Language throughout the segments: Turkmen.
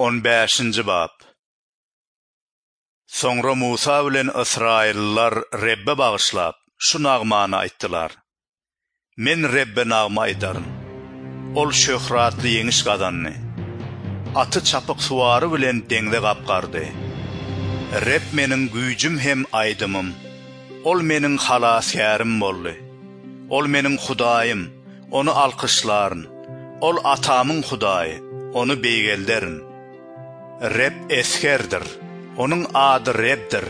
15. bab. Sonra Musa bilen Israilliler Rebbe bağışlap, şu nağmanı aýtdylar. Men Rebbe nağma aýdaryn. Ol şöhratly yeňiş gadanny. Atı çapyk suwary bilen deňde gapgardy. Reb meniň güýjüm hem aýdymym. Ol meniň halaskärim boldy. Ol meniň Hudaýym, onu alkışlaryn. Ol atamyň Hudaýy, onu beýgelderin. Reb eskerdir, onun adı Rebdir.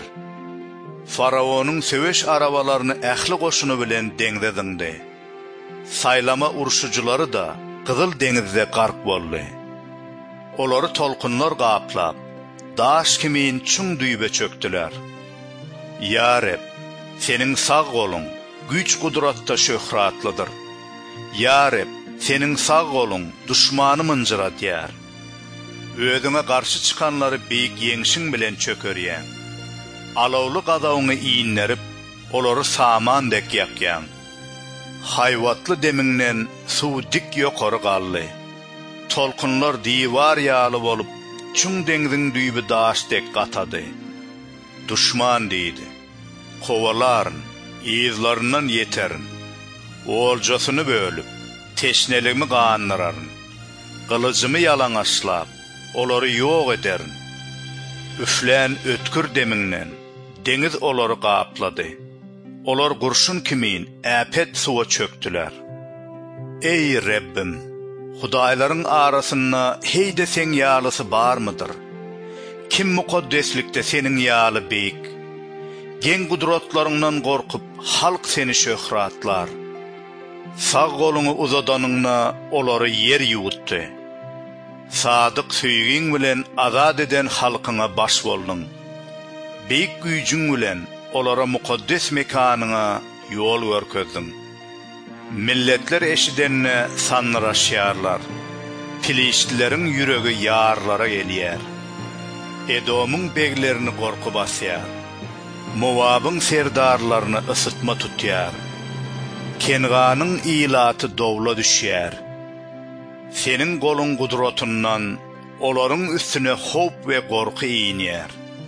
Faraonun söweş arabalaryny ähli goşuny bilen deňdedindi. Saylama uruşuculary da Kızıl deňizde gark boldy. Olary tolkunlar gaplap, daş kimin çuň düýbe çöktüler. Ya Reb, seniň sag goluň, güýç gudratda şöhratlydyr. Ya Reb, seniň sag goluň duşmany mınjıradýar. Özüňe garşy çykanlary beýik ýeňşiň bilen çökerýän. Alawly gadawyny iýinlerip, olary saman dek ýakýan. Haýwatly demiňden suw dik ýokary galdy. Tolkunlar diýwar ýaly bolup, çuň deňiziň düýbi daş dek gatady. Duşman diýdi. Kowalaryn, ýyzlaryndan ýeterin. Oljasyny bölüp, teşneligimi ganyraryň. Gylyjymy ýalaňaçlap, olary ýok ederin. Üflän ötkür demiňden deňiz olary gaplady. Olar gurşun kimin äpet suwa çöktüler. Ey Rebbim, Hudaýlaryň arasynda heýde sen ýalysy barmydyr? Kim mukaddeslikde seniň ýaly beýik? Geň gudratlaryňdan gorkup halk seni şöhratlar. Sag goluňy uzadanyňda olary yer ýuwutdy. Sadyk süýgiň bilen azad eden halkyňa baş boldun. Beýik güýjüň bilen olara mukaddes mekanyňa ýol görkezdin. Milletler eşidenine sanraşýarlar. Filistlilerin ýüregi ýarlara gelýär. Edomyň beglerini gorku basýar. Mowabyň serdarlaryny ysıtma tutýar. Kenganyň ilaty dowla düşýär. Senin golun gudratyndan olaryň üstüne hop we gorky iýinýär.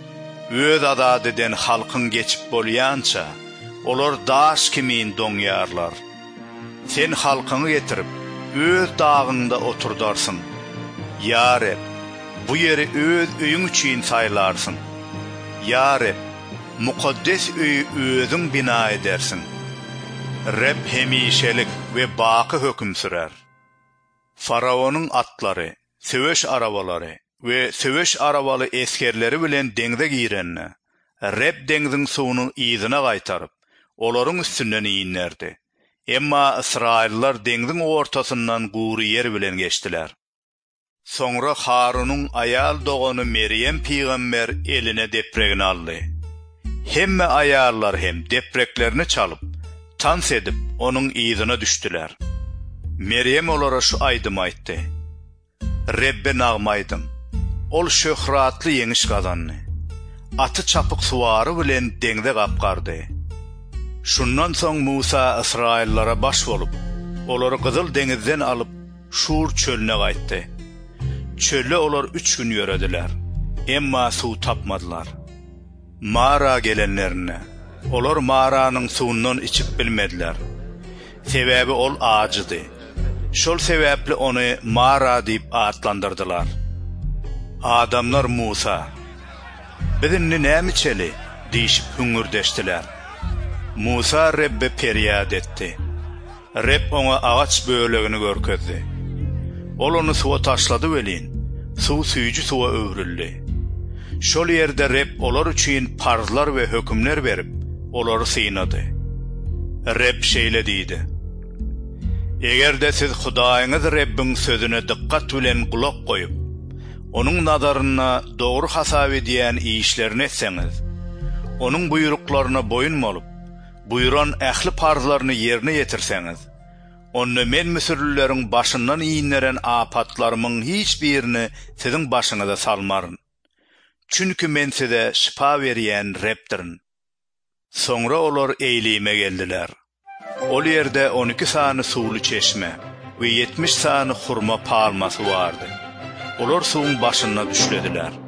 Öz azad eden halkyň geçip bolýança, olar daş kimin doňýarlar. Sen halkyny getirip, öz dagyňda oturdarsın. Ya Reb, bu ýeri öz öýüň üçin saýlarsın. Ya Reb, mukaddes öýü özüň bina edersin. Reb hemişelik we baky höküm sürer. Faraonun atlary, söweş arabalary we söweş arabaly eskerleri bilen deňde girenni, Reb deňiziň suwuny ýyzyna gaýtaryp, olaryň üstünden iýinlerdi. Emma Israilliler deňiziň ortasyndan gury yer bilen geçdiler. Soňra Harunyň aýal dogany Meryem peýgamber eline depregini aldy. Hemme aýallar hem depreklerini çalyp, tans edip onuň ýyzyna düşdiler. Meryem olara şu aýdym aýtdy. Rebbe nağmaýdym. Ol şöhratly yeňiş gadanny. Atı çapyk suwary bilen deňde gapgardy. Şundan soň Musa Israillara baş bolup, olary Gyzyl deňizden alyp Şur çölüne gaýtdy. Çölde olar 3 gün ýörediler. Emma suw tapmadylar. Mara gelenlerine, olar Maranyň suwundan içip bilmediler. Sebäbi ol ajydy. Şol sebäpli onu Mara diýip atlandyrdylar. Adamlar Musa, "Bizini näme çeli?" diýip hüngürdeşdiler. Musa Rebbe periyad etdi. Reb ona ağaç bölegini görkezdi. Ol onu suwa taşlady welin, suw süýjü suwa öwrüldi. Şol ýerde Reb olar üçin parzlar we hökümler berip, olary synady. Reb şeýle diýdi: Egerde siz Hudaýyňyz Rebbiň sözüne dikkat bilen gulak goýup, onuň nazaryna dogry hasap edýän işlerini etseňiz, onuň buýruklaryna boyun bolup, buyuran ähli parzlaryny ýerine ýetirseňiz, onu men müsürlüleriň başyndan iýinleren apatlarymyň hiç birini siziň başyňyza salmaryn. Çünki men size şifa berýän Rebdirin. Soňra olar eýlime geldiler. Ol ýerde 12 sany suwly çeşme we 70 sany hurma palmasy vardy. Olar suwun başyna düşlediler.